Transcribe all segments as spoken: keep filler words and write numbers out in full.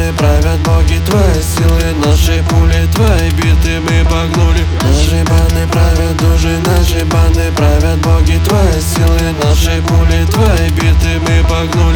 баны правят боги твои силы, наши пули, твои биты мы погнули. Наши баны правят души, наши баны правят боги твои силы, наши пули, твои биты мы погнули.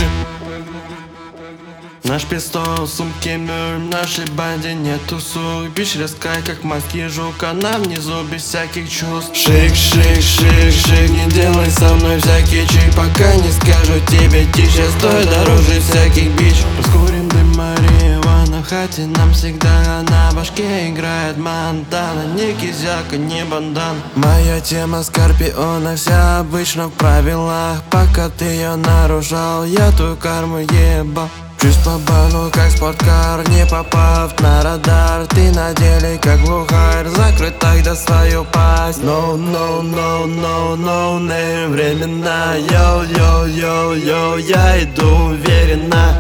Наш пистол, сумки мир, в нашей банде нету сук. Бич резкая, как маски жука, на внизу без всяких чувств. Шик, шик, шик, шик, не делай со мной всякий чик, пока не скажу тебе тише, стой дороже всяких бич. Раскурим дым марихуана, хотя нам всегда на башке играет мандана. Не кизяка, не бандан. Моя тема скорпиона, вся обычно в правилах. Пока ты ее нарушал, я твою карму ебал. Чуть по бану, как спорткар, не попав на радар. Ты на деле как глухарь, закрой тогда свою пасть. No, no, no, no, no, не времена. Йоу, йоу, йоу, йоу, я иду уверенно.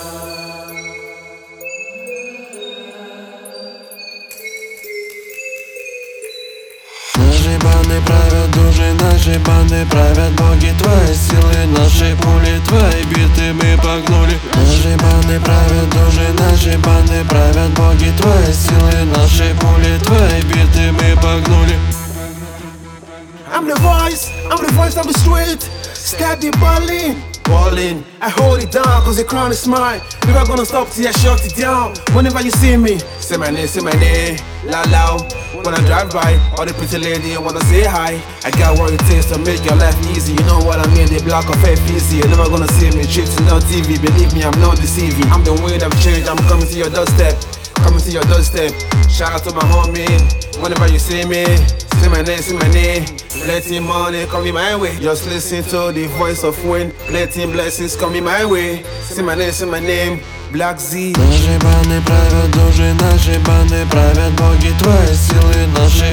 Наши баны правят души, наши баны правят боги твои силы, наши пули, твои биты мы погнули. Наши баны правят души, наши баны правят боги твои силы, наши пули, твои биты мы погнули. I'm the voice, I'm the voice of the street. Steady ballin', ballin'. I hold it down cause the crown is mine. Never gonna stop till I shut it down. Whenever you see me, say my name, say my name, la la. When I drive by, all the pretty lady wanna say hi. I got what it takes to make your life easy. You know what I mean, they block off F E C. You're never gonna see me tripping on T V. Believe me, I'm not deceiving. I'm the wind of change, I'm coming to your doorstep. Coming to your doorstep. Shout out to my homie. Whenever you see me, say my name, say my name. Plenty money coming my way. Just listen to the voice of wind. Plenty blessings coming my way. Say my name, say my name. Black Z. Наши баны правят души, наши баны правят боги твои силы, наши